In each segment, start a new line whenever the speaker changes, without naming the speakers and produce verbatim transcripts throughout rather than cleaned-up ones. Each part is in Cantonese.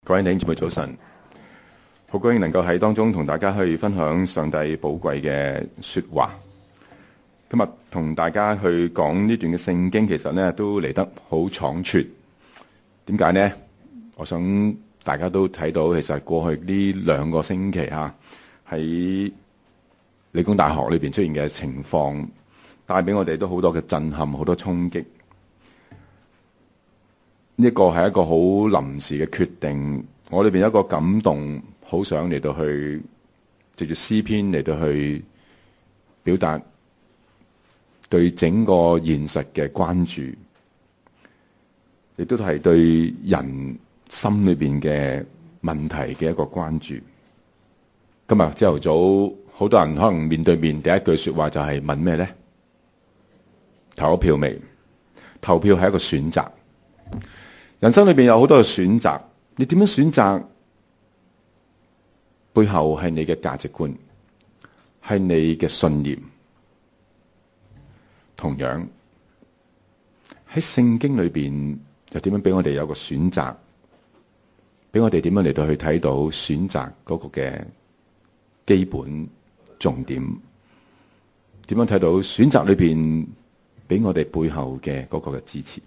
各位弟兄姊妹早晨，好高興能夠喺當中同大家去分享上帝寶貴嘅說話。今日同大家去講呢段嘅聖經，其實呢都嚟得好倉促。點解呢？我想大家都睇到，其實過去呢兩個星期啊，喺理工大學裏邊出現嘅情況，帶俾我哋都好多嘅震撼，好多衝擊。呢個係一個好臨時嘅決定，我裏邊有一個感動，好想嚟到去藉住詩篇嚟到去表達對整個現實嘅關注，亦都係對人心裏邊嘅問題嘅一個關注。今日朝頭早，好多人可能面對面第一句說話就係問咩呢？投咗票未？投票係一個選擇。人生裏邊有好多嘅選擇，你點樣選擇？背後係你嘅價值觀，係你嘅信念。同樣喺聖經裏邊，又點樣俾我哋有個選擇？俾我哋點樣嚟到去睇到選擇嗰個嘅基本重點？點樣睇到選擇裏邊俾我哋背後嘅嗰個嘅支持？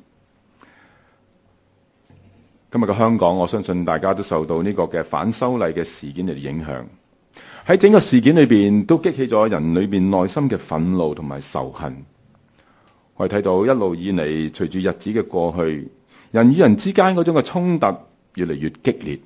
今日嘅香港，我相信大家都受到呢個嘅反修例嘅事件嚟影響。喺整個事件裏邊，都激起咗人裏邊內心嘅憤怒同埋仇恨。我哋睇到一路以嚟，隨住日子嘅過去，人與人之間嗰種嘅衝突越嚟越激烈。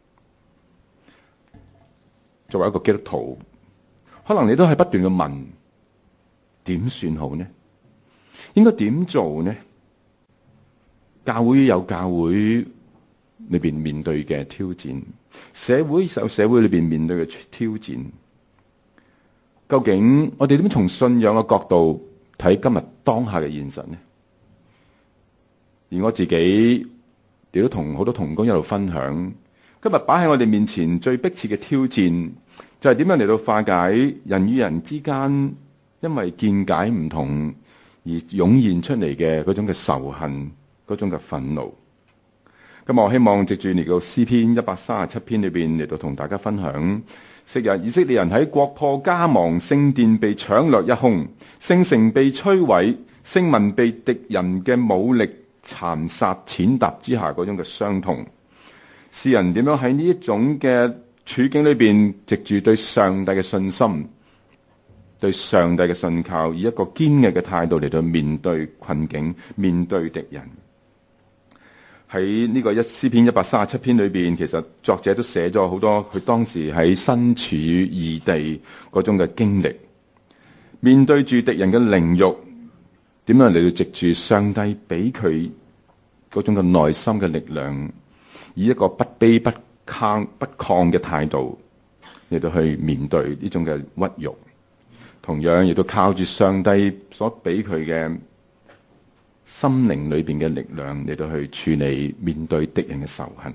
作為一個基督徒，可能你都係不斷嘅問：點算好呢？應該點做呢？教會有教會裏邊面對嘅挑戰，社會有社會裏邊面對嘅挑戰。究竟我哋點樣從信仰嘅角度睇今日當下嘅現實呢？而我自己亦都同好多同工一路分享，今日擺喺我哋面前最迫切嘅挑戰，就係點樣嚟到化解人與人之間因為見解唔同而湧現出嚟嘅嗰種嘅仇恨，嗰種嘅憤怒。咁我希望藉住嚟到詩篇一百三十七篇裏邊嚟到同大家分享，昔日以色列人喺國破家亡、聖殿被搶掠一空、聖城被摧毀、聖民被敵人嘅武力殘殺踐踏之下嗰種嘅傷痛。詩人點樣喺呢一種嘅處境裏邊，藉住對上帝嘅信心、對上帝嘅信靠，以一個堅毅嘅態度嚟到面對困境、面對敵人。喺呢個一詩篇一百三十七篇裏邊，其實作者都寫咗好多佢當時喺身處異地嗰種嘅經歷，面對住敵人嘅凌辱，點樣嚟到藉住上帝俾佢嗰種嘅內心嘅力量，以一個不卑不亢不亢嘅態度嚟到去面對呢種嘅屈辱，同樣亦都靠住上帝所俾佢嘅心靈裏邊嘅力量嚟到去處理面對敵人嘅仇恨。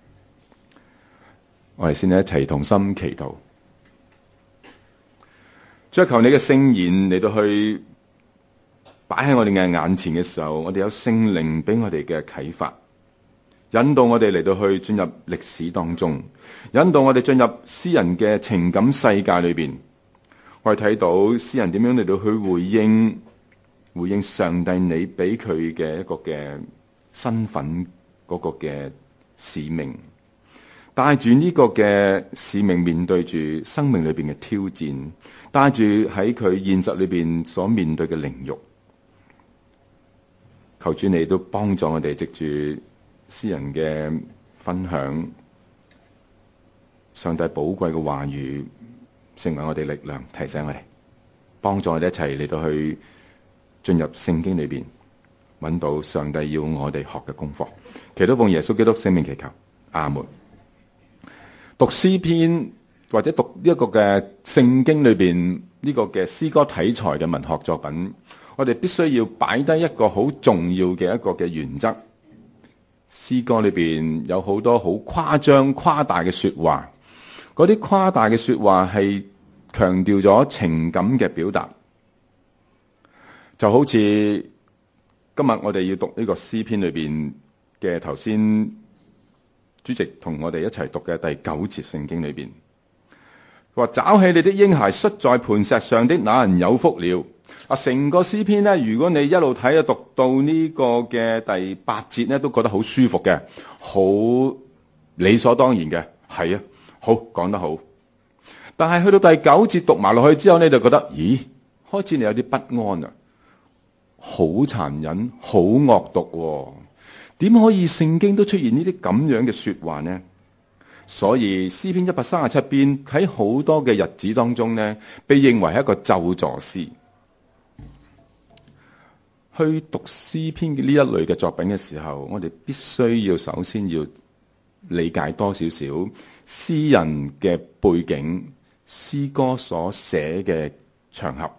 我哋先一齊同心祈禱，追求你嘅聖言嚟到去擺喺我哋嘅眼前嘅時候，我哋有聖靈俾我哋嘅啟發，引導我哋嚟到去進入歷史當中，引導我哋進入詩人嘅情感世界裏邊。我哋睇到詩人點樣嚟到去回應回應上帝你俾佢嘅一個嘅身份，嗰個嘅使命，帶住呢個嘅使命面對住生命裏邊嘅挑戰，帶住喺佢現實裏邊所面對嘅凌辱。求主你都幫助我哋藉住詩人嘅分享，上帝寶貴嘅話語成為我哋力量，提醒我哋，幫助我哋一齊嚟到去進入聖經裏邊，揾到上帝要我哋學嘅功課。祈禱奉耶穌基督聖名祈求，阿門。讀詩篇或者讀呢一個嘅聖經裏邊呢個嘅詩歌題材嘅文學作品，我哋必須要擺低一個好重要嘅一個嘅原則。詩歌裏邊有好多好誇張誇大嘅說話，嗰啲誇大嘅說話係強調咗情感嘅表達。就好似今日我哋要讀呢個詩篇裏邊嘅頭先主席同我哋一齊讀嘅第九節聖經裏邊，話找起你的嬰孩摔在磐石上的那人有福了。啊，成個詩篇咧，如果你一路睇啊讀到呢個嘅第八節咧，都覺得好舒服嘅，好理所當然嘅，係啊，好講得好。但係去到第九節讀埋落去之後咧，就覺得咦，開始你有啲不安啊，好殘忍，好惡毒喎。點可以聖經都出現呢啲咁樣嘅說話呢？所以詩篇一百三十七篇喺好多嘅日子當中呢，被認為係一個咒詛詩。去讀詩篇嘅呢一類嘅作品嘅時候，我哋必須要首先要理解多少少詩人嘅背景，詩歌所寫嘅場合。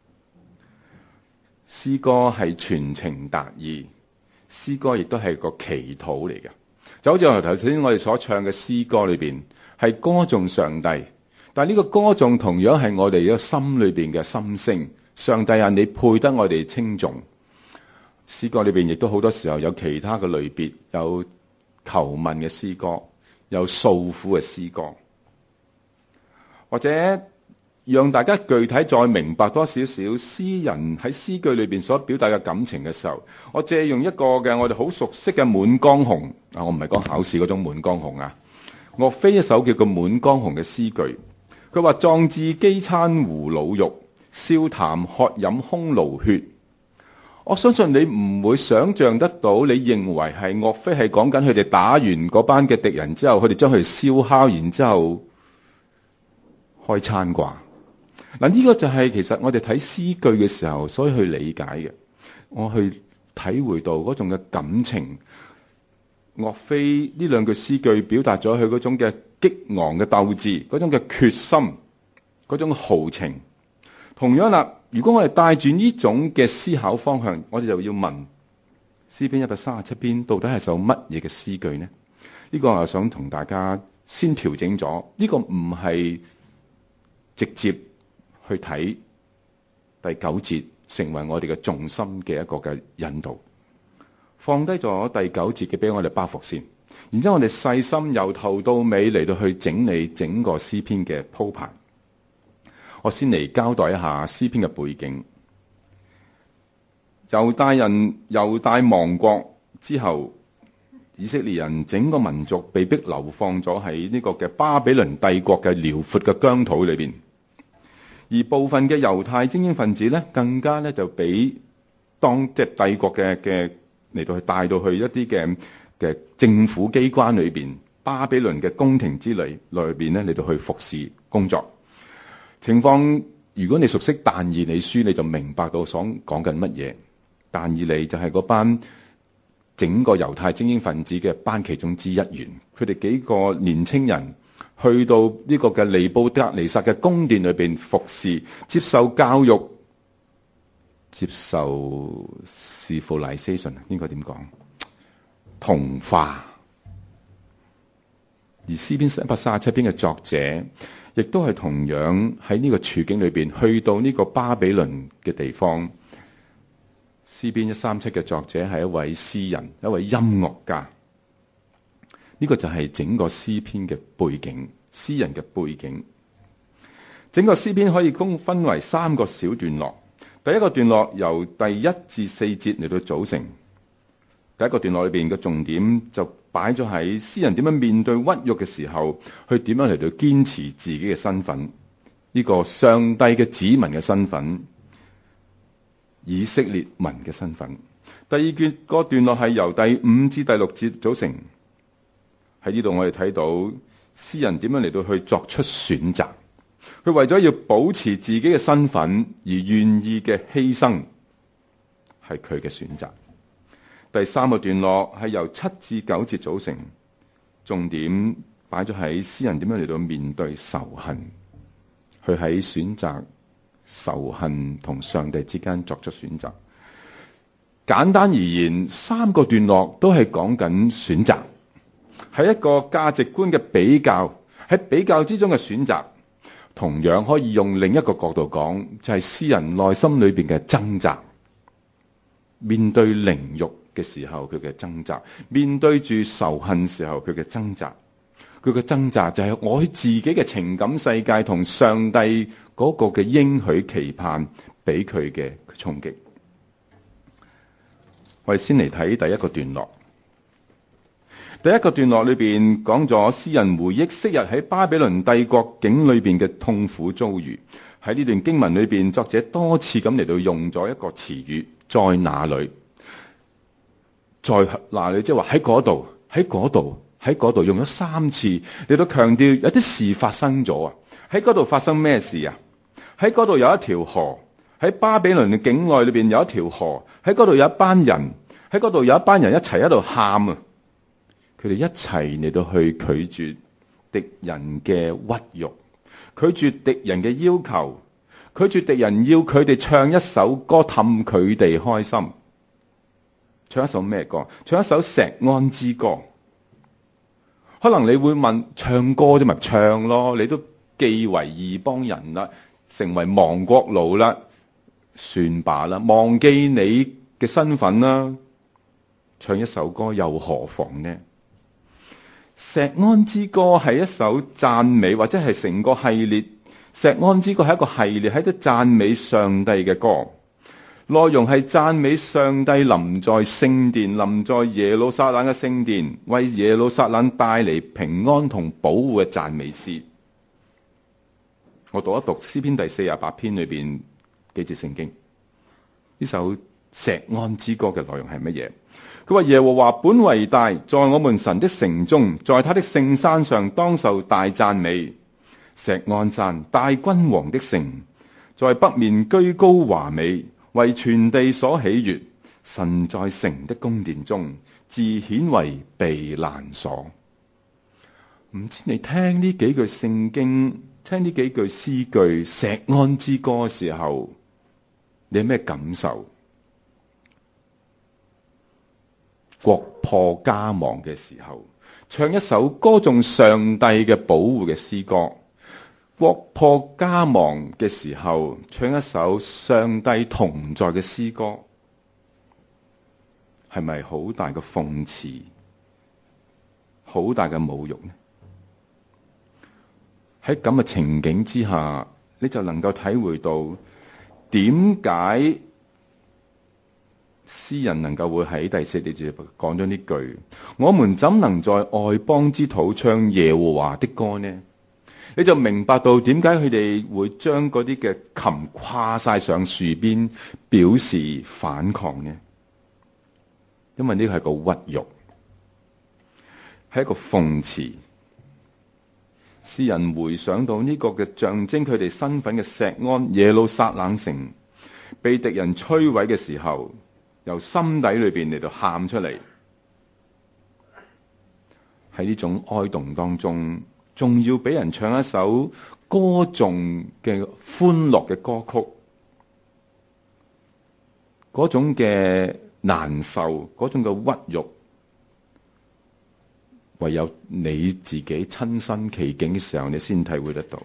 詩歌係傳情達意。詩歌亦都係個祈禱嚟嘅，就好似頭先我哋所唱嘅詩歌裏邊係歌頌上帝，但係呢個歌頌同樣係我哋嘅心裏邊嘅心聲。上帝啊，你配得我哋稱頌。詩歌裏邊亦都好多時候有其他嘅類別，有求問嘅詩歌，有訴苦嘅詩歌，或者讓大家具體再明白多少少詩人喺詩句裏邊所表達嘅感情嘅時候，我借用一個嘅我哋好熟悉嘅《滿江紅》啊，我唔係講考試嗰種滿江紅啊，岳飛一首叫做《滿江紅》嘅詩句，佢話壯志飢餐胡虜肉，笑談渴飲匈奴血。我相信你唔會想象得到，你認為係岳飛係講緊佢哋打完嗰班嘅敵人之後，佢哋將佢燒烤，然之後開餐啩。嗱，呢個就係其實我哋睇詩句嘅時候，所以去理解嘅，我去體會到嗰種嘅感情。岳飛呢兩句詩句表達咗佢嗰種嘅激昂嘅鬥志，嗰種嘅決心，嗰種豪情。同樣啦，如果我哋帶住呢種嘅思考方向，我哋就要問詩篇一百三十七篇到底係首乜嘢嘅詩句呢？呢個我想同大家先調整咗，呢個唔係直接去睇第九節成為我哋嘅重心嘅一個嘅引導，放低咗第九節嘅俾我哋包袱先，然之後我哋細心由頭到尾嚟到去整理整個詩篇嘅鋪排。我先嚟交代一下詩篇嘅背景。猶大人猶大亡國之後，以色列人整個民族被迫流放咗喺呢個嘅巴比倫帝國嘅遼闊嘅疆土裏邊。而部分嘅猶太精英分子咧，更加咧就俾當即係帝國嘅嘅嚟到去帶到去一啲嘅嘅政府機關裏邊，巴比倫嘅宮廷之類裏邊咧嚟到去服侍工作。情況，如果你熟悉但以理書，你就明白到所講緊乜嘢。但以理就係嗰班整個猶太精英分子嘅班其中之一員，佢哋幾個年青人去到呢個嘅尼布甲尼撒嘅宮殿裏邊服侍，接受教育，接受 civilization 應該點講？同化。而詩篇一百三十七篇嘅作者，亦都係同樣喺呢個處境裏邊，去到呢個巴比倫嘅地方。詩篇一三七嘅作者係一位詩人，一位音樂家。呢個就係整個詩篇嘅背景，詩人嘅背景。整個詩篇可以公分為三個小段落。第一個段落由第一至四節嚟到組成。第一個段落裏邊嘅重點就擺咗喺詩人點樣面對屈辱嘅時候，去點樣嚟到堅持自己嘅身份，呢個上帝嘅子民嘅身份，以色列民嘅身份。第二段個段落係由第五至第六節組成。喺呢度我哋睇到詩人點樣嚟到去作出選擇，佢為咗要保持自己嘅身份而願意嘅犧牲，係佢嘅選擇。第三個段落係由七至九節組成，重點擺咗喺詩人點樣嚟到面對仇恨，佢喺選擇仇恨同上帝之間作出選擇。簡單而言，三個段落都係講緊選擇，係一個價值觀嘅比較，喺比較之中嘅選擇。同樣可以用另一個角度講，就係詩人內心裏邊嘅掙扎，面對凌辱， 嘅時候佢嘅掙扎，面對住仇恨時候佢嘅掙扎，佢嘅掙扎就係我自己嘅情感世界同上帝嗰個嘅應許期盼俾佢嘅衝擊。我哋先嚟睇第一個段落。第一個段落裏邊講咗詩人回憶昔日喺巴比倫帝國境裏邊嘅痛苦遭遇。喺呢段經文裏邊，作者多次咁嚟到用咗一個詞語，在哪裏，在哪裏，即係話喺嗰度，喺嗰度，喺嗰度，用咗三次嚟到強調有啲事發生咗啊！喺嗰度發生咩事啊？喺嗰度有一條河，喺巴比倫嘅境內裏邊有一條河，喺嗰度有一班人，喺嗰度有一班人一齊喺度喊啊！佢哋一齊嚟到去拒絕敵人嘅屈辱，拒絕敵人嘅要求，拒絕敵人要佢哋唱一首歌氹佢哋開心。唱一首咩歌？唱一首錫安之歌。可能你會問，唱歌啫咪唱咯，你都既為異邦人啦，成為亡國奴啦，算罷啦，忘記你嘅身份啦，唱一首歌又何妨呢？錫安之歌係一首讚美，或者係成個系列。錫安之歌係一個系列，喺度讚美上帝嘅歌。內容係讚美上帝臨在聖殿，臨在耶路撒冷嘅聖殿，為耶路撒冷帶嚟平安同保護嘅讚美詩。我讀一讀詩篇第四十八篇裏邊幾節聖經。呢首錫安之歌嘅內容係乜嘢？佢話耶和華本為大，在我們神的城中，在他的聖山上當受大讚美。錫安山，大君王的城，在北面居高華美，為全地所喜悅。神在城的宮殿中，自顯為避難所。唔知你聽呢幾句聖經，聽呢幾句詩句錫安之歌嘅時候，你有咩感受？國破家亡嘅時候，唱一首歌頌上帝嘅保護嘅詩歌；國破家亡嘅時候，唱一首上帝同在嘅詩歌，係咪好大嘅諷刺，好大嘅侮辱呢？喺咁嘅情景之下，你就能夠體會到點解詩人能夠會喺第四節講咗呢句：我們怎能在外邦之土唱耶和華的歌呢？你就明白到點解佢哋會將嗰啲嘅琴跨晒上樹邊，表示反抗呢？因為呢個係個屈辱，係一個諷刺。詩人回想到呢個嘅象徵佢哋身份嘅錫安耶路撒冷城被敵人摧毀嘅時候，由心底裏邊嚟到喊出嚟。喺呢種哀慟當中，仲要俾人唱一首歌頌嘅歡樂嘅歌曲，嗰種嘅難受，嗰種嘅屈辱，唯有你自己親身其境嘅時候，你先體會得到。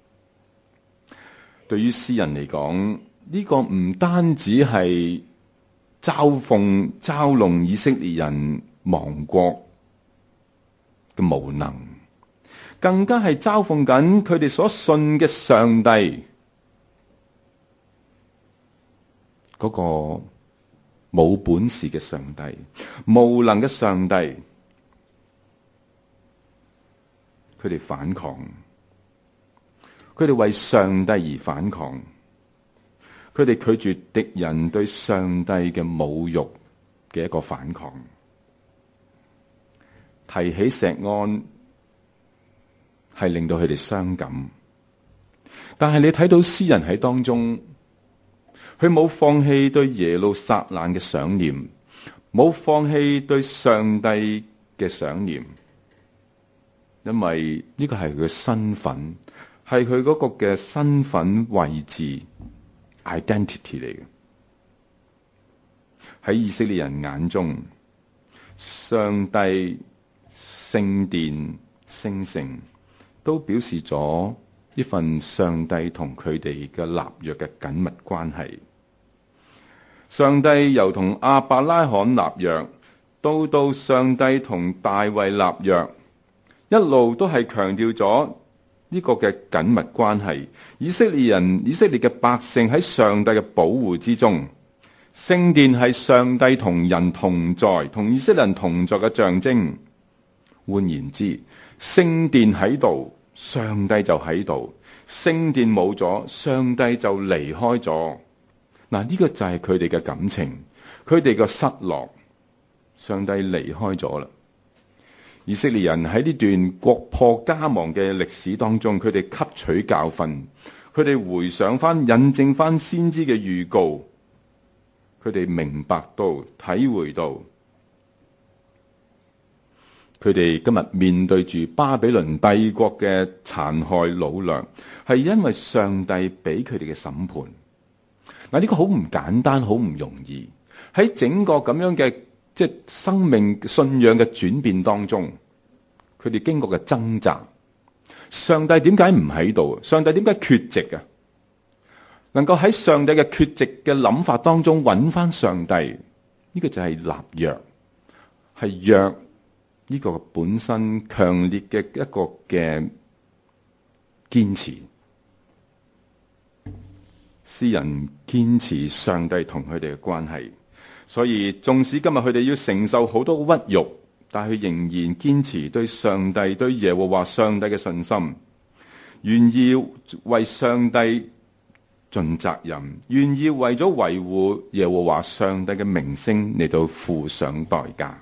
對於詩人嚟講，呢個唔單止係嘲諷嘲弄以色列人亡國嘅無能，更加係嘲諷緊佢哋所信嘅上帝嗰個冇本事嘅上帝，無能嘅上帝。佢哋反抗，佢哋為上帝而反抗，佢哋拒絕敵人對上帝嘅侮辱嘅一個反抗。提起錫安，係令到佢哋傷感，但係你睇到詩人喺當中，佢冇放棄對耶路撒冷嘅想念，冇放棄對上帝嘅想念。因為呢個係佢嘅身份，係佢嗰個嘅身份位置 identity 嚟嘅。喺以色列人眼中，上帝、聖殿、聖城都表示咗一份上帝同佢哋嘅立約嘅緊密關係。 上帝由同亞伯拉罕立約，到到上帝同大衛立約，一路都係強調咗呢個嘅緊密關係。以色列人、以色列嘅百姓喺上帝嘅保護之中，聖殿係上帝同人同在、同以色列人同在嘅象徵。換言之，聖殿喺度，上帝就喺度；聖殿冇咗，上帝就離開咗。嗱，呢個就係佢哋嘅感情，佢哋嘅失落。上帝離開咗啦。以色列人喺呢段國破家亡嘅歷史當中，佢哋吸取教訓，佢哋回想翻、印證翻先知嘅預告，佢哋明白到、體會到，佢哋今日面對住巴比倫帝國嘅殘害擄掠，係因為上帝俾佢哋嘅審判。嗱，呢個好唔簡單，好唔容易。喺整個咁樣嘅即係生命信仰嘅轉變當中，佢哋經過嘅掙扎。上帝點解唔喺度？上帝點解缺席啊？能夠喺上帝嘅缺席嘅諗法當中揾翻上帝，呢個就係立約，係約呢個本身強烈嘅一個嘅堅持。詩人堅持上帝同佢哋嘅關係，所以縱使今日佢哋要承受好多屈辱，但係佢仍然堅持對上帝、對耶和華上帝嘅信心，願意為上帝盡責任，願意為咗維護耶和華上帝嘅名聲嚟到付上代價。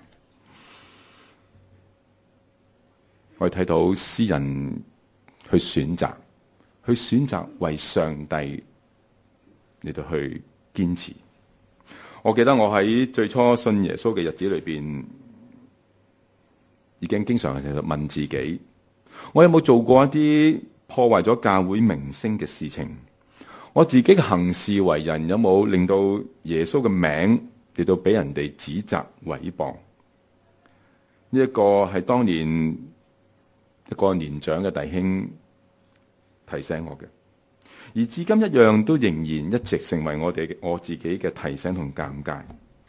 我哋睇到詩人去選擇，去選擇為上帝嚟到去堅持。我記得我喺最初信耶穌嘅日子裏邊，已經經常係問自己，我有冇做過一啲破壞咗教會名聲嘅事情？我自己嘅行事為人有冇令到耶穌嘅名嚟到俾人哋指責毀謗？呢一個係當年一個年長嘅弟兄提醒我嘅。而至今一樣都仍然一直成為我哋我自己嘅提醒同尷尬。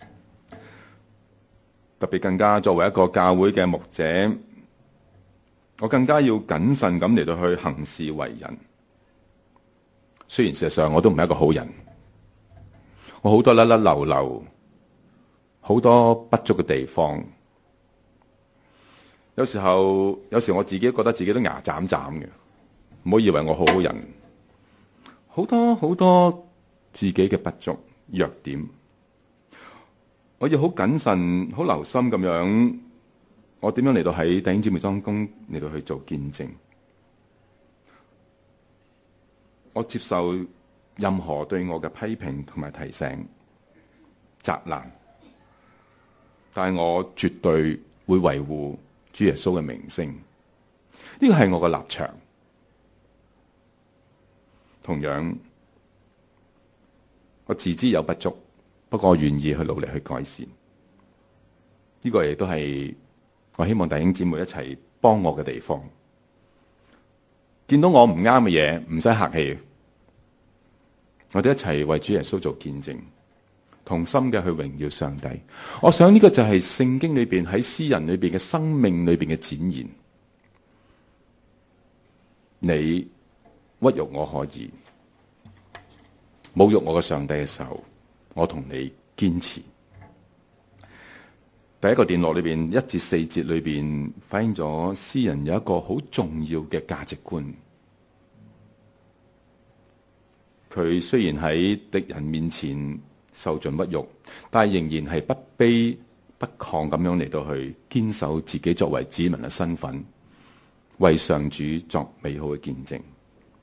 特別更加作為一個教會嘅牧者，我更加要謹慎咁嚟到去行事為人。雖然事實上我都唔係一個好人，我好多甩甩漏漏，好多不足嘅地方。有時候，有時我自己覺得自己都牙斬斬嘅，唔好以為我好好人。好多好多自己嘅不足弱點，我要好謹慎、好留心咁樣，我點樣嚟到喺弟兄姊妹當中嚟到去做見證？我接受任何對我嘅批評同埋提醒、責難，但係我絕對會維護主耶穌嘅名聲。呢個係我嘅立場。同樣，我自知有不足，不過我願意去努力去改善。呢個亦都係我希望弟兄姊妹一齊幫我嘅地方。見到我唔啱嘅嘢，唔使客氣，我哋一齊為主耶穌做見證，同心嘅去榮耀上帝。我想呢個就係聖經裏邊喺詩人裏邊嘅生命裏邊嘅展現。你屈辱我可以，侮辱我嘅上帝嘅時候，我同你堅持。第一個段落裏邊一至四節裏邊反映咗詩人有一個好重要嘅價值觀。佢雖然喺敵人面前受盡屈辱，但係仍然係不卑不亢咁樣嚟到去堅守自己作為子民嘅身份，為上主作美好嘅見證。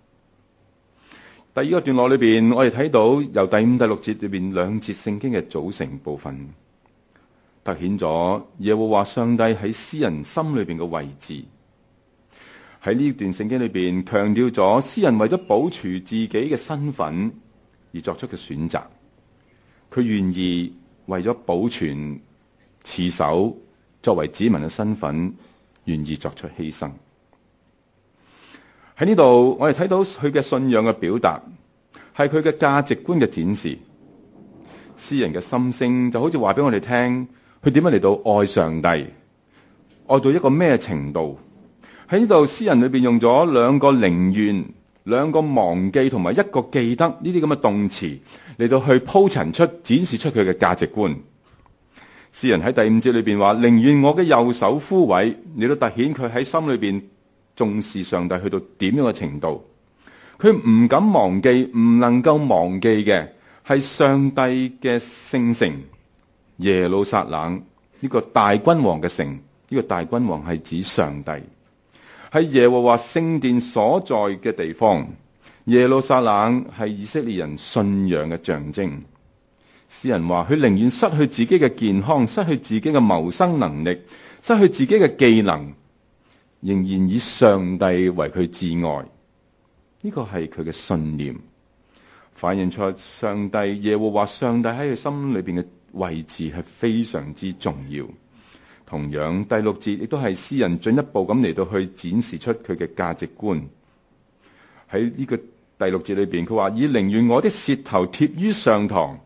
第二個段落裏邊，我哋睇到由第五、第六節裏邊兩節聖經嘅組成部分，凸顯咗耶和華上帝喺詩人心裏邊嘅位置。喺呢段聖經裏邊強調咗詩人為咗保存自己嘅身份而作出嘅選擇，佢願意為咗保存持守作為子民嘅身份，願意作出犧牲。喺呢度，我哋睇到佢嘅信仰嘅表達，係佢嘅價值觀嘅展示。 詩人嘅心聲就好似話俾我哋聽，佢點樣嚟到愛上帝，愛到一個咩程度？喺呢度詩人裏邊用咗兩個寧願、兩個忘記同埋一個記得呢啲咁嘅動詞嚟到去鋪陳出、展示出佢嘅價值觀。詩人喺第五節裏邊話：寧願我嘅右手枯萎，嚟到凸顯佢喺心裏邊重視上帝去到點樣嘅程度。佢唔敢忘記，唔能夠忘記嘅係上帝嘅聖城耶路撒冷，呢個大君王嘅城。呢個大君王係指上帝，喺耶和華聖殿所在嘅地方。耶路撒冷係以色列人信仰嘅象徵。詩人話：佢寧願失去自己嘅健康，失去自己嘅謀生能力，失去自己嘅技能，仍然以上帝為佢至愛。呢個係佢嘅信念，反映出上帝耶和華上帝喺佢心裏邊嘅位置係非常之重要。同樣第六節亦都係詩人進一步咁嚟到去展示出佢嘅價值觀。喺呢個第六節裏邊，佢話：以寧願我的舌頭貼於上膛，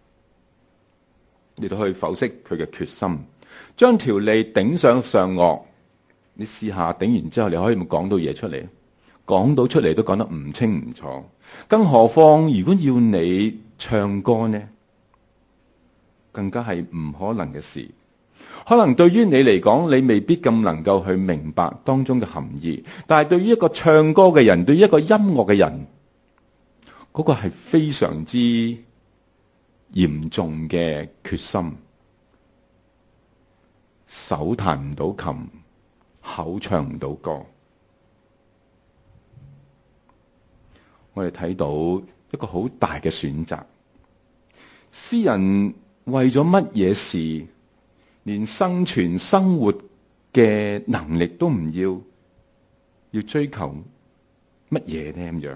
嚟到去剖析佢嘅決心，將條脷頂上上顎。你試下頂完之後，你可以唔講到嘢出嚟？講到出嚟都講得唔清唔楚，更何況如果要你唱歌呢，更加係唔可能嘅事。可能對於你嚟講，你未必咁能夠去明白當中嘅含義，但係對於一個唱歌嘅人，對於一個音樂嘅人，嗰個係非常之嚴重嘅決心。手彈唔到琴，口唱唔到歌。我哋睇到一個好大嘅選擇。詩人為咗乜嘢事，連生存生活嘅能力都唔要，要追求乜嘢呢？咁樣，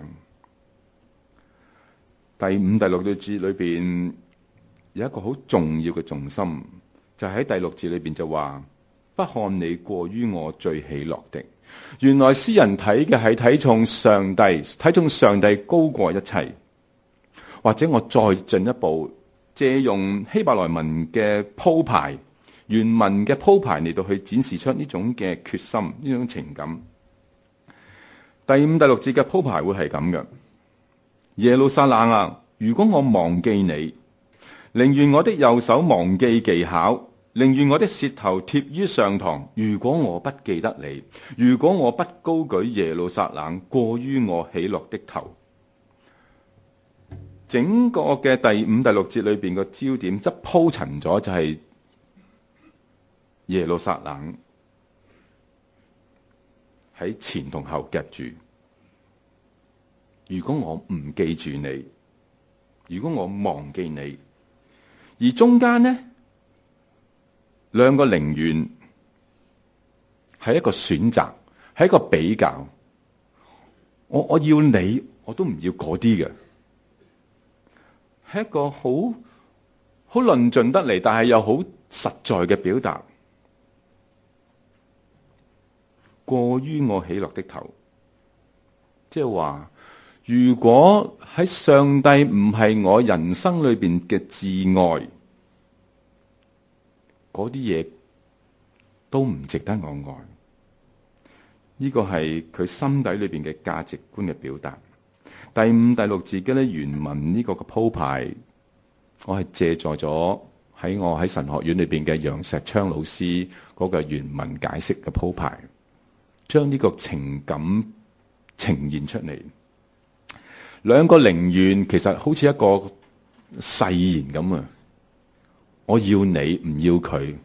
第五、第六節裏邊有一個好重要嘅重心，就係喺第六節裏邊就話：不看你過於我最喜樂的。原來詩人睇嘅係睇重上帝，睇重上帝高過一切。或者我再進一步借用希伯來文嘅鋪排，原文嘅鋪排嚟到去展示出呢種嘅決心，呢種情感。第五、第六節嘅鋪排會係咁嘅：耶路撒冷啊，如果我忘記你，寧願我的右手忘記技巧，寧願我的舌頭貼於上膛。如果我不記得你，如果我不高舉耶路撒冷過於我喜樂的頭。整個嘅第五、第六節裏邊個焦點，即鋪陳咗就係耶路撒冷喺前同後夾住。如果我唔記住你，如果我忘記你，而中間呢兩個寧願係一個選擇，係一個比較。我我要你，我都唔要嗰啲嘅。係一個好好論盡得嚟，但係又好實在嘅表達。過於我喜樂的頭，即係話，如果喺上帝唔係我人生裏邊嘅至愛，嗰啲嘢都唔值得我愛。呢個係佢心底裏邊嘅價值觀嘅表達。第五、第六節嘅咧原文呢個嘅鋪排，我係借助咗喺我喺神學院裏邊嘅楊石昌老師嗰個原文解釋嘅鋪排，將呢個情感呈現出嚟。兩個寧願其實好似一個誓言咁啊！我要你，唔要佢。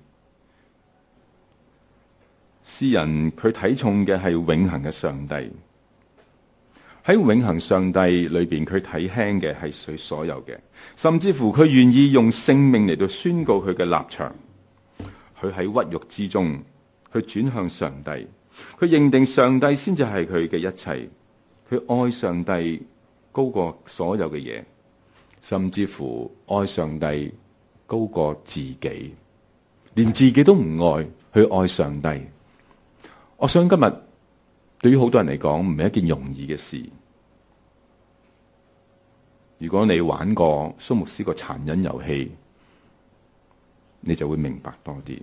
詩人佢睇重嘅係永恆嘅上帝。喺永恆上帝裏邊，佢睇輕嘅係佢所有嘅，甚至乎佢願意用性命嚟到宣告佢嘅立場。佢喺屈辱之中，佢轉向上帝，佢認定上帝先至係佢嘅一切。佢愛上帝高過所有嘅嘢，甚至乎愛上帝高過自己，連自己都唔愛，去愛上帝。我想今日對於好多人嚟講，唔係一件容易嘅事。 如果你玩過蘇牧師個殘忍遊戲，你就會明白多啲。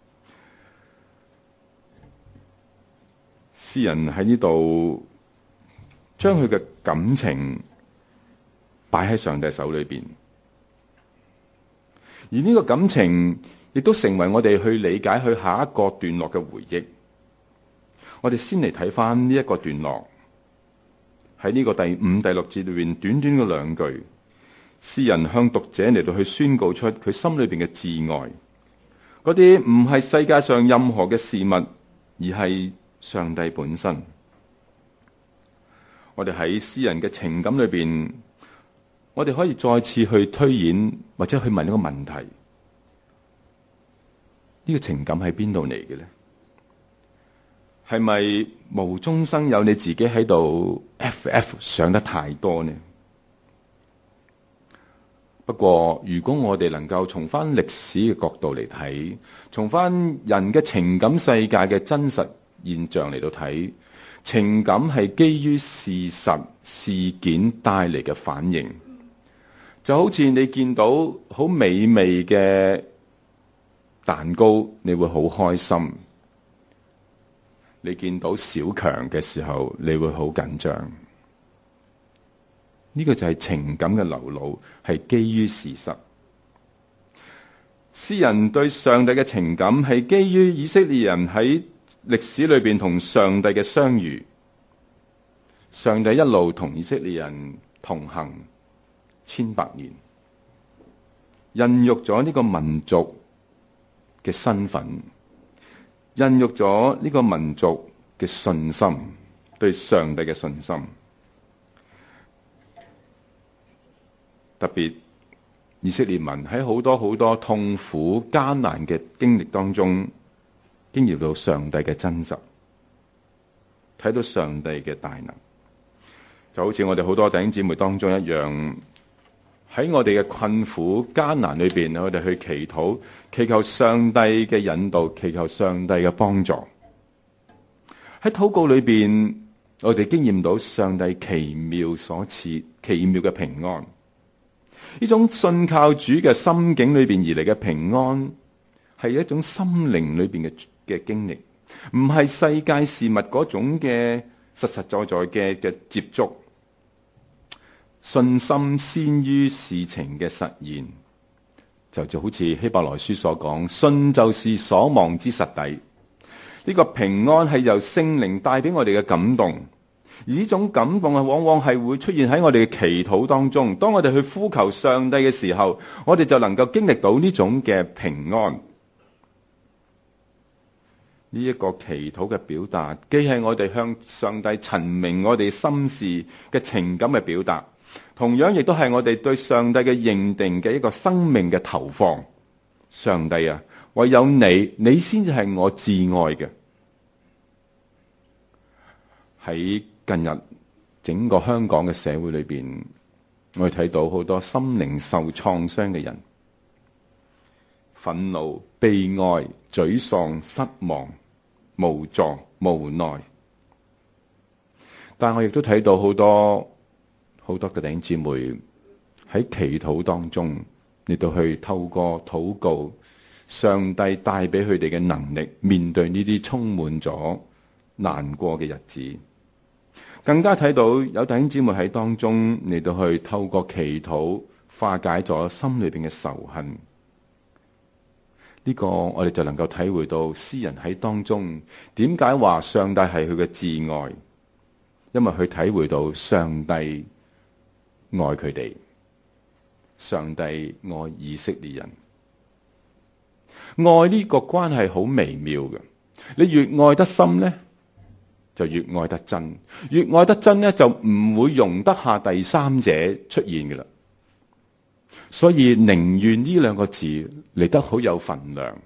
詩人喺呢度將佢嘅感情擺喺上帝手裏邊，而呢個感情亦都成為我哋去理解去下一個段落嘅回憶。我哋先嚟睇翻呢一個段落，喺呢個第五、第六節裏邊，短短嘅兩句，詩人向讀者嚟到去宣告出佢心裏邊嘅摯愛。嗰啲唔係世界上任何嘅事物，而係上帝本身。我哋喺詩人嘅情感裏邊，我哋可以再次去推演，或者去問一個問題：呢個情感喺邊度嚟嘅咧？係咪無中生有？你自己喺度 F F 想得太多呢？不過，如果我哋能夠從翻歷史嘅角度嚟睇，從翻人嘅情感世界嘅真實現象嚟到睇，情感係基於事實事件帶嚟嘅反應。就好似你見到好美味嘅蛋糕，你會好開心；你見到小強嘅時候，你會好緊張。呢個就係情感嘅流露，係基於事實。詩人對上帝嘅情感係基於以色列人喺歷史裏邊同上帝嘅相遇。上帝一路同以色列人同行千百年，孕育咗呢個民族嘅身份，孕育咗呢個民族嘅信心，對上帝嘅信心。特別以色列民喺好多好多痛苦艱難嘅經歷當中，經驗到上帝嘅真實，睇到上帝嘅大能，就好似我哋好多弟兄姊妹當中一樣，喺我哋嘅困苦艱難裏邊，我哋去祈禱，祈求上帝嘅引導，祈求上帝嘅幫助。喺禱告裏邊，我哋經驗到上帝奇妙所賜奇妙嘅平安。呢種信靠主嘅心境裏邊而嚟嘅平安，係一種心靈裏邊嘅嘅經歷，唔係世界事物嗰種嘅實實在在嘅嘅接觸。信心先於事情嘅實現，就就好似希伯來書所講，信就是所望之實底。呢個平安係由聖靈帶俾我哋嘅感動。而呢種感動啊，往往係會出現喺我哋嘅祈禱當中。當我哋去呼求上帝嘅時候，我哋就能夠經歷到呢種嘅平安。呢一個祈禱嘅表達，既係我哋向上帝陳明我哋心事嘅情感嘅表達，同樣亦都係我哋對上帝嘅認定嘅一個生命嘅投放。上帝啊，唯有你，你先至係我至愛嘅。喺近日整個香港嘅社會裏邊，我哋睇到好多心靈受創傷嘅人，憤怒、悲哀、沮喪、失望、無助、無奈。但我亦都睇到好多好多嘅弟兄姊妹喺祈禱當中，嚟到去透過禱告，上帝帶俾佢哋嘅能力，面對呢啲充滿咗難過嘅日子。更加睇到有弟兄姊妹喺當中嚟到去透過祈禱化解咗心裏邊嘅仇恨。呢個我哋就能夠體會到詩人喺當中點解話上帝係佢嘅摯愛，因為佢體會到上帝愛佢哋，上帝愛以色列人。愛呢個關係好微妙嘅，你越愛得深呢，就越愛得真，越愛得真咧，就唔會容得下第三者出現嘅啦。所以寧願呢兩個字嚟得好有分量，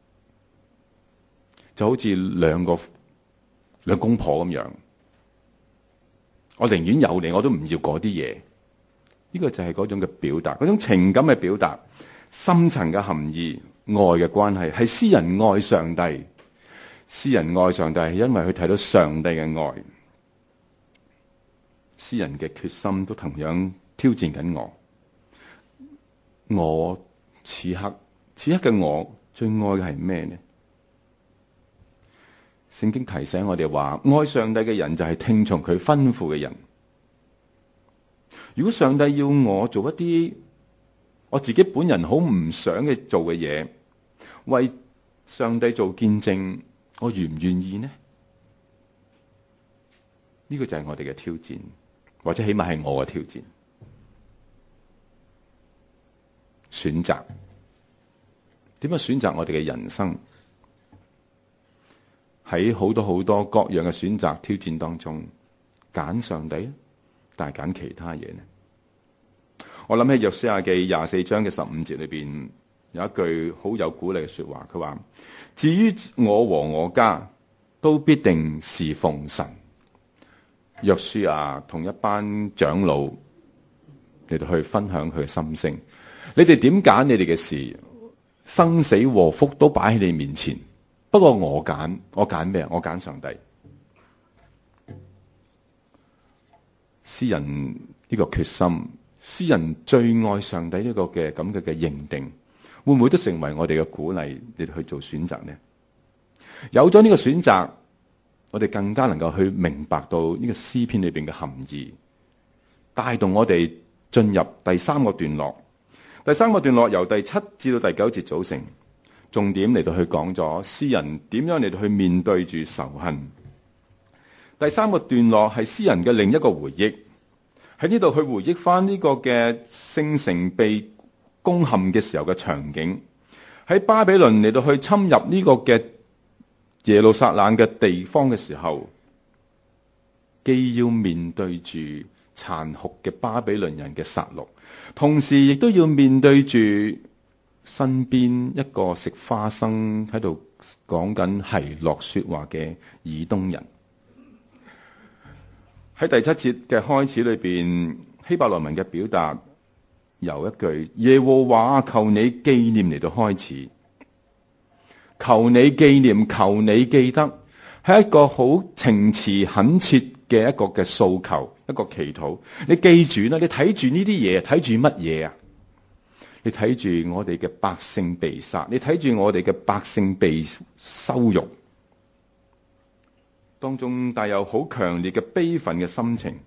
就好似兩個兩公婆咁樣。我寧願有你，我都唔要嗰啲嘢。呢個就係嗰種嘅表達，嗰種情感嘅表達，深層嘅含義，愛嘅關係，係詩人愛上帝。詩人愛上帝係因為佢睇到上帝嘅愛，詩人嘅決心都同樣挑戰緊我。我此刻此刻嘅我最愛嘅係咩呢？聖經提醒我哋話，愛上帝嘅人就係聽從佢吩咐嘅人。如果上帝要我做一啲我自己本人好唔想嘅做嘅嘢，為上帝做見證，我願唔願意呢？呢個就係我哋嘅挑戰，或者起碼係我嘅挑戰。選擇點樣選擇我哋嘅人生？喺好多好多各樣嘅選擇挑戰當中，揀上帝，但係揀其他嘢呢？我諗起約書亞記廿四章嘅十五節裏邊有一句好有鼓勵嘅說話，佢話：至於我和我家，都必定侍奉神。約書亞同一班長老嚟到去分享佢嘅心聲。你哋點揀你哋嘅事，生死禍福都擺喺你面前。不過我揀，我揀咩？我揀上帝。詩人呢個決心，詩人最愛上帝呢個嘅咁嘅嘅認定，會唔會都成為我哋嘅鼓勵，你哋去做選擇呢？有咗呢個選擇，我哋更加能夠去明白到呢個詩篇裏邊嘅含義，帶動我哋進入第三個段落。第三個段落由第七至到第九節組成，重點嚟到去講咗詩人點樣嚟到去面對住仇恨。第三個段落係詩人嘅另一個回憶，喺呢度去回憶翻呢個嘅聖城被攻陷嘅時候嘅場景，喺巴比倫嚟到去侵入呢個嘅耶路撒冷嘅地方嘅時候，既要面對住殘酷嘅巴比倫人嘅殺戮，同時亦都要面對住身邊一個食花生喺度講緊奚落說話嘅以東人。喺第七節嘅開始裏邊，希伯來文嘅表達由一句耶和華求你紀念嚟到開始，求你紀念，求你記得，係一個好情詞懇切嘅一個嘅訴求，一個祈禱。你記住啦，你睇住呢啲嘢，睇住乜嘢啊？你睇住我哋嘅百姓被殺，你睇住我哋嘅百姓被羞辱，當中帶有好強烈嘅悲憤嘅心情。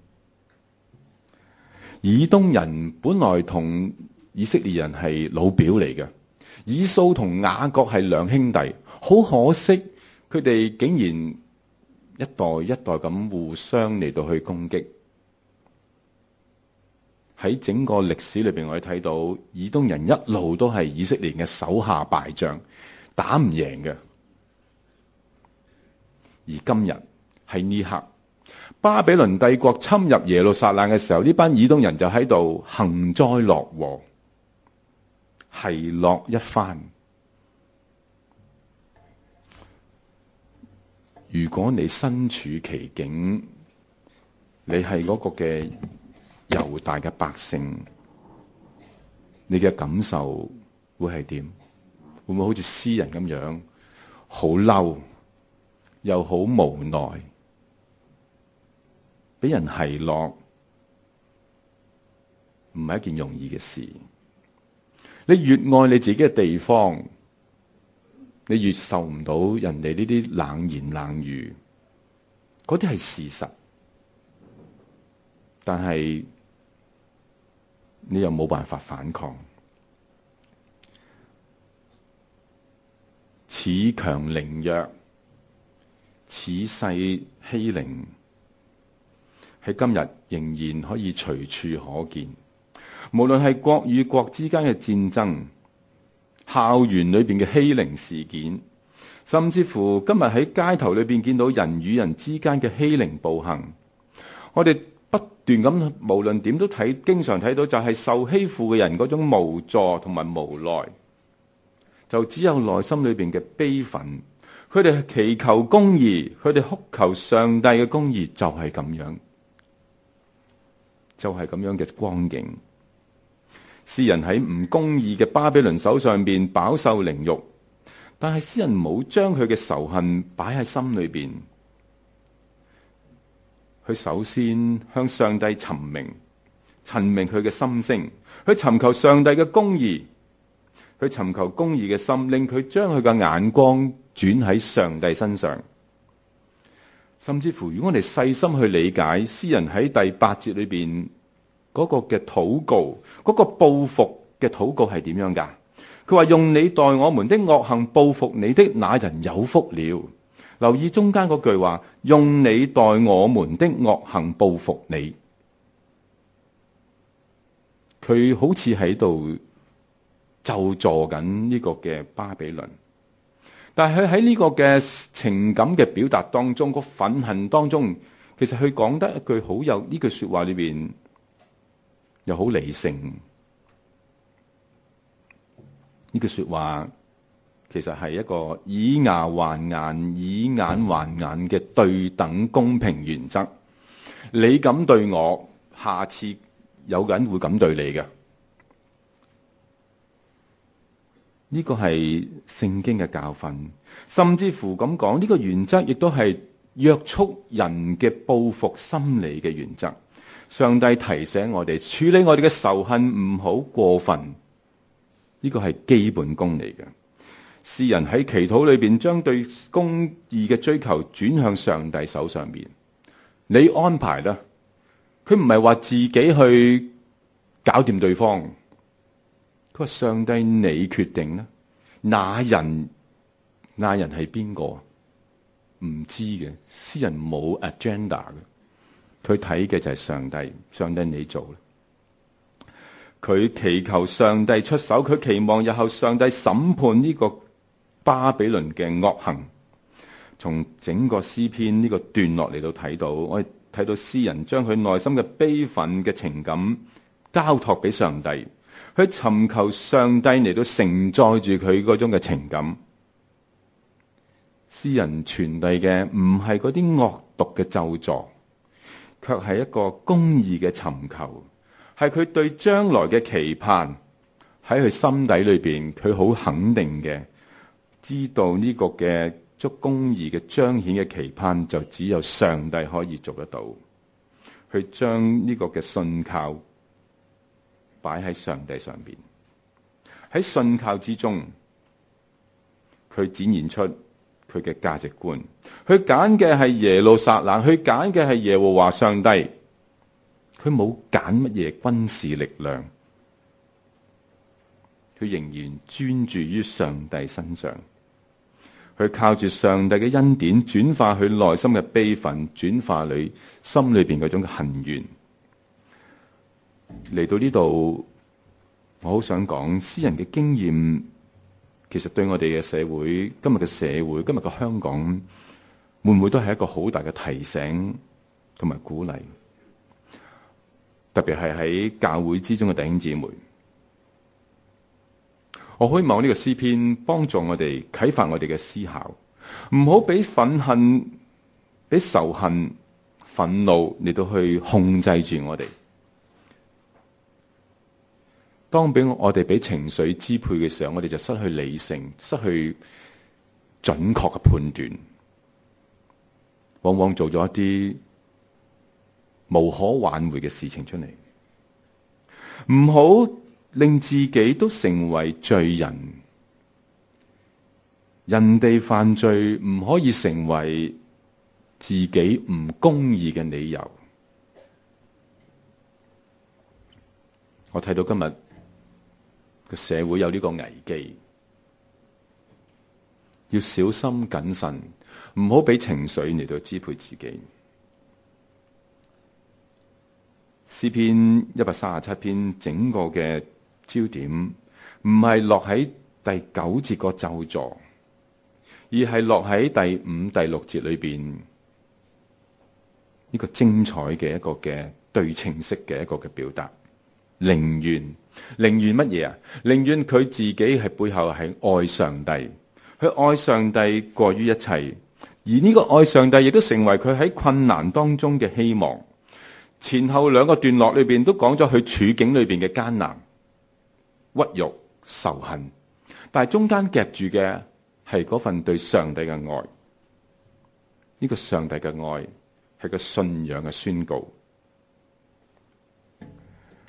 以東人本來同以色列人係老表嚟嘅，以掃同雅各係兩兄弟，好可惜佢哋竟然一代一代咁互相嚟到去攻擊。喺整個歷史裏邊，我哋睇到以東人一路都係以色列嘅手下敗將，打唔贏嘅。而今日喺呢刻，巴比倫帝國侵入耶路撒冷嘅時候，呢班以東人就喺度幸災樂禍，奚落一番。如果你身處其境，你係嗰個嘅猶大嘅百姓，你嘅感受會係點？會唔會好似詩人咁樣，好嬲，又好無奈，俾人奚落，唔係一件容易嘅事。你越愛你自己嘅地方，你越受唔到人哋呢啲冷言冷語，嗰啲係事實，但係你又冇辦法反抗。恃強凌弱，恃勢欺凌，喺今日仍然可以隨處可見。無論係國與國之間嘅戰爭，校園裏邊嘅欺凌事件，甚至乎今日喺街頭裏邊見到人與人之間嘅欺凌暴行，我哋不斷咁無論點都睇，經常睇到就係受欺負嘅人嗰種無助同埋無奈，就只有內心裏邊嘅悲憤。佢哋祈求公義，佢哋哭求上帝嘅公義，就係咁樣，就係咁樣嘅光景。詩人喺唔公義嘅巴比倫手上邊飽受凌辱，但係詩人冇將佢嘅仇恨擺喺心裏邊。佢首先向上帝尋明， 陳明佢嘅心聲，去尋求上帝嘅公義，去尋求公義嘅心，令佢將佢嘅眼光轉喺上帝身上。甚至乎，如果我哋細心去理解詩人喺第八節裏邊嗰個嘅禱告，嗰個報復嘅禱告係點樣噶？佢話，用你待我們的惡行報復你的那人有福了。留意中間嗰句話，用你待我們的惡行報復你。佢好似喺度咒詛緊呢個嘅巴比倫，但係佢喺呢個嘅情感嘅表達當中，個憤恨當中，其實佢講得一句好有呢句說話裏邊又好理性。呢句說話其實係一個以牙還眼、以眼還眼嘅對等公平原則。你咁對我，下次有人會咁對你嘅。呢個係聖經嘅教訓，甚至乎咁講，呢個原則亦都係約束人嘅報復心理嘅原則。上帝提醒我哋處理我哋嘅仇恨唔好過分，呢個係基本功嚟嘅。詩人喺祈禱裏邊將對公義嘅追求轉向上帝手上面，你安排啦。佢唔係話自己去搞掂對方，佢話上帝你決定啦。那人那人係邊個？唔知嘅，詩人冇 agenda 嘅，佢睇嘅就係上帝，上帝你做啦。佢祈求上帝出手，佢期望日後上帝審判呢個巴比倫嘅惡行。從整個詩篇呢個段落嚟到睇到，我哋睇到詩人將佢內心嘅悲憤嘅情感交託俾上帝，去尋求上帝嚟到承載住佢嗰種嘅情感。詩人傳遞嘅唔係嗰啲惡毒嘅咒詛，卻係一個公義嘅尋求，係佢對將來嘅期盼。喺佢心底裏邊，佢好肯定嘅知道呢個嘅足公義嘅彰顯嘅期盼，就只有上帝可以做得到。去將呢個嘅信靠擺喺上帝上邊，喺信靠之中，佢展現出佢嘅價值觀。佢揀嘅係耶路撒冷，佢揀嘅係耶和華上帝。佢冇揀乜嘢軍事力量，佢仍然專注於上帝身上。佢靠住上帝嘅恩典，轉化佢內心嘅悲憤，轉化你心裏邊嗰種嘅恨怨。嚟到呢度，我好想講，詩人嘅經驗，其實對我哋嘅社會，今日嘅社會，今日嘅香港，會唔會都係一個好大嘅提醒同埋鼓勵？特別係喺教會之中嘅弟兄姊妹，我希望呢個詩篇幫助我哋，啟發我哋嘅思考，唔好俾憤恨、俾仇恨、憤怒嚟到去控制住我哋。當俾我哋俾情緒支配嘅時候，我哋就失去理性，失去準確嘅判斷，往往做咗一啲無可挽回嘅事情出嚟。唔好令自己都成為罪人，人哋犯罪唔可以成為自己唔公義嘅理由。我睇到今日個社會有呢個危機，要小心謹慎，唔好俾情緒嚟到支配自己。詩篇一百三十七篇整個嘅焦點唔係落喺第九節個咒詛，而係落喺第五、第六節裏邊呢個精彩嘅一個嘅對稱式嘅一個嘅表達。寧願寧願乜嘢啊？寧願佢自己係背後係愛上帝，佢愛上帝過於一切，而呢個愛上帝亦都成為佢喺困難當中嘅希望。前後兩個段落裏邊都講咗佢處境裏邊嘅艱難、屈辱、仇恨，但係中間夾住嘅係嗰份對上帝嘅愛。呢個上帝嘅愛係個信仰嘅宣告。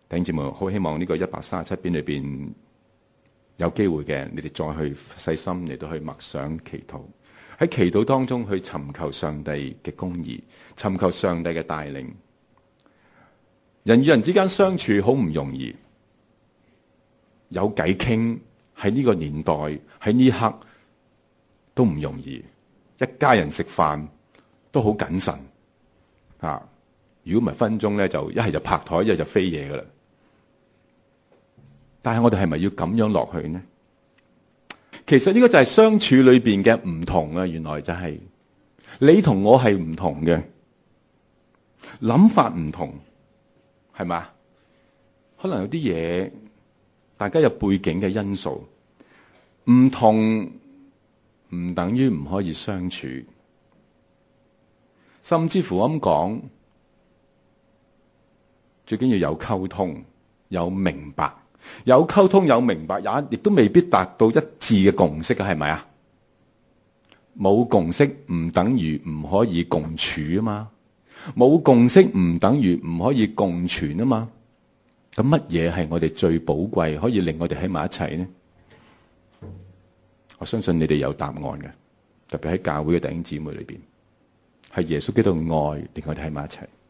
弟兄姊妹，好希望呢個一百三十七篇裏邊有機會嘅，你哋再去細心嚟到去默想祈禱，喺祈禱當中去尋求上帝嘅公義，尋求上帝嘅帶領。人與人之間相處好唔容易，有偈傾喺呢個年代喺呢刻都唔容易，一家人食飯都好謹慎啊！如果唔係分鐘咧，就一係就拍台，一係就飛嘢噶啦。但係我哋係咪要咁樣落去呢？其實呢個就係相處裏邊嘅唔同啊！原來就係你同我係唔同嘅，諗法唔同，係咪？可能有啲嘢，大家有背景嘅因素唔同，唔等於唔可以相處，甚至乎咁講，最緊要有溝通，有明白。有溝通有明白，也亦都未必達到一致嘅共識嘅，係咪啊？冇共識唔等於唔可以共處啊嘛，冇共識唔等於唔可以共存啊嘛。咁乜嘢係我哋最寶貴，可以令我哋喺埋一齊呢？我相信你哋有答案嘅，特別喺教會嘅弟兄姊妹裏邊，係耶穌基督愛令我哋喺埋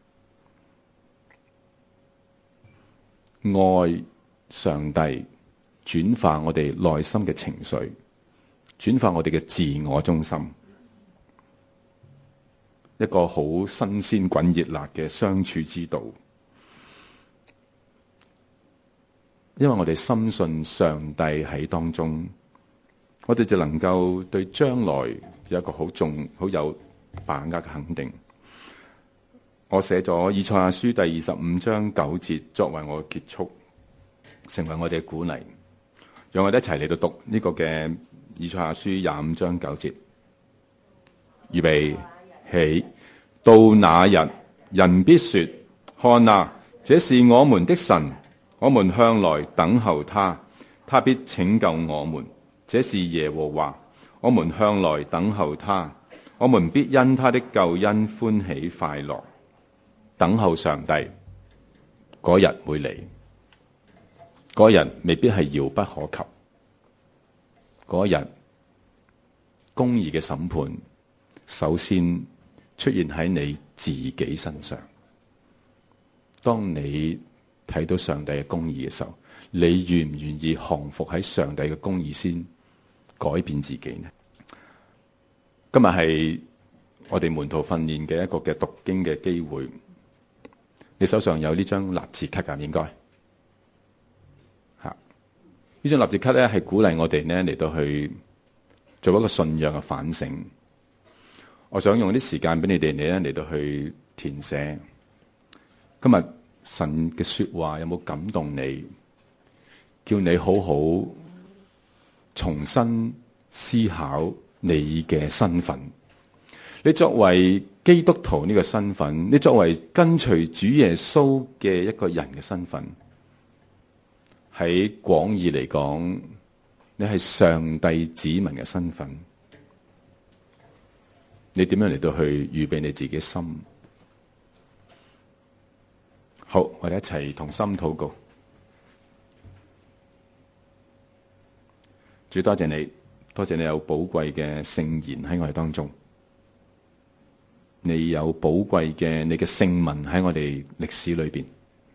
一齊，愛上帝轉化我哋內心嘅情緒，轉化我哋嘅自我中心，一個好新鮮滾熱辣嘅相處之道。因為我哋深信上帝喺當中，我哋就能夠對將來有一個好重、好有把握嘅肯定。我寫咗以賽亞書第二十五章九節作為我嘅結束，成為我哋嘅鼓勵，讓我哋一齊嚟到讀呢個嘅以賽亞書廿五章九節。預備起，到那日，人必說：看啊，這是我們的神，我們向來等候他，他必拯救我們。這是耶和華，我們向來等候他，我們必因他的救恩歡喜快樂。等候上帝，嗰日會嚟。嗰日未必係遙不可及，嗰日公義嘅審判首先出現喺你自己身上。當你睇到上帝嘅公義嘅時候，你願唔願意降服喺上帝嘅公義先改變自己呢？今日係我哋門徒訓練嘅一個嘅讀經嘅機會。你手上有呢張立字卡㗎，應該。呢張立字卡咧，係鼓勵我哋咧嚟到去做一個信仰嘅反省。我想用啲時間俾你哋咧嚟到去填寫。今日神嘅說話有冇感動你？叫你好好重新思考你嘅身份。你作為基督徒呢個身份，你作為跟隨主耶穌嘅一個人嘅身份。喺廣義嚟講，你係上帝子民嘅身份，你點樣嚟到去預備你自己心？好，我哋一齊同心禱告。主，多謝你，多謝你有寶貴嘅聖言喺我哋當中，你有寶貴嘅你嘅聖文喺我哋歷史裏邊。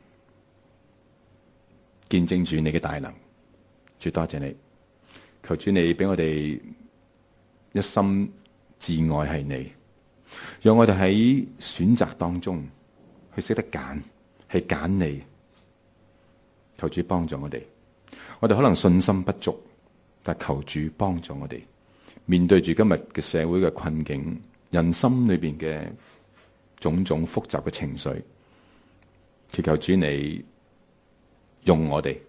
見證住你嘅大能，主多謝你，求主你俾我哋一心至愛係你，讓我哋喺選擇當中去識得揀，係揀你。求主幫助我哋，我哋可能信心不足，但求主幫助我哋面對住今日嘅社會嘅困境，人心裏邊嘅種種複雜嘅情緒，祈求主你用我哋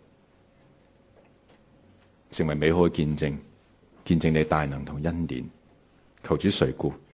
成為美好嘅見證，見證你大能同恩典，求主垂顧。